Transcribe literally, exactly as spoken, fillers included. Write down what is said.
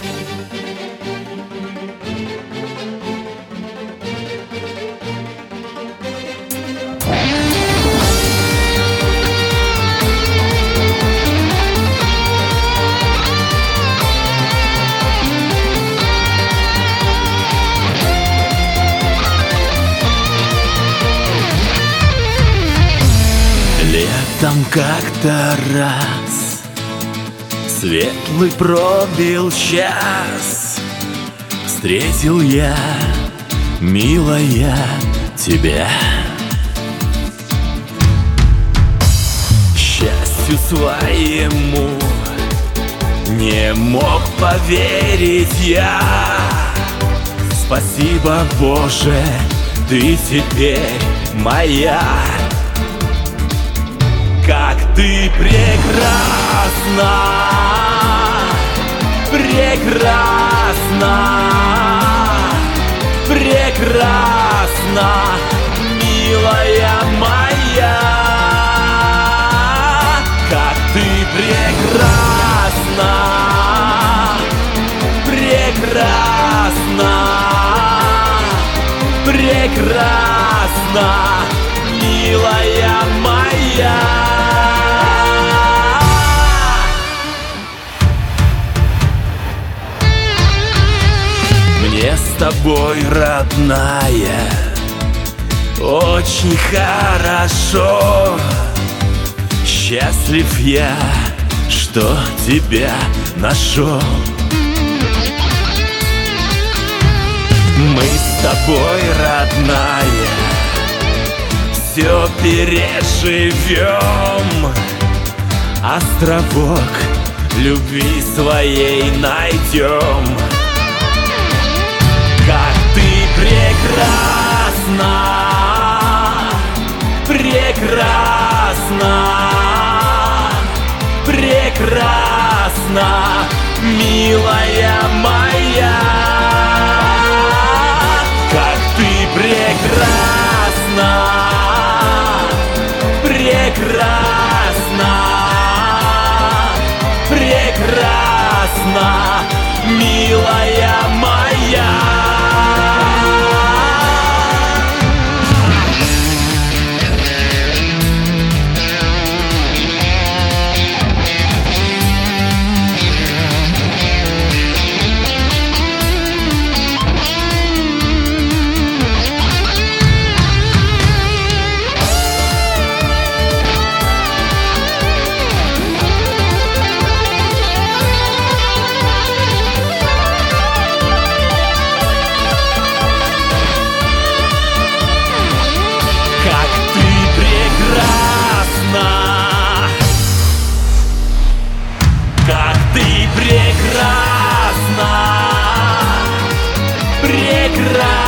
Летом как-то раз светлый пробил час, встретил я, милая, тебя. Счастью своему не мог поверить я. Спасибо, Боже, ты теперь моя. Как ты прекрасна, прекрасна, прекрасна, милая моя. Как ты прекрасна, прекрасна, прекрасна, милая моя. Мне с тобой, родная, очень хорошо. Счастлив я, что тебя нашел. Мы с тобой, родная, все переживем. Островок любви своей найдем. Как ты прекрасна, прекрасна, прекрасна, милая моя. Как ты прекрасна, прекрасна, прекрасна, милая моя. Как ты прекрасна, прекрасна.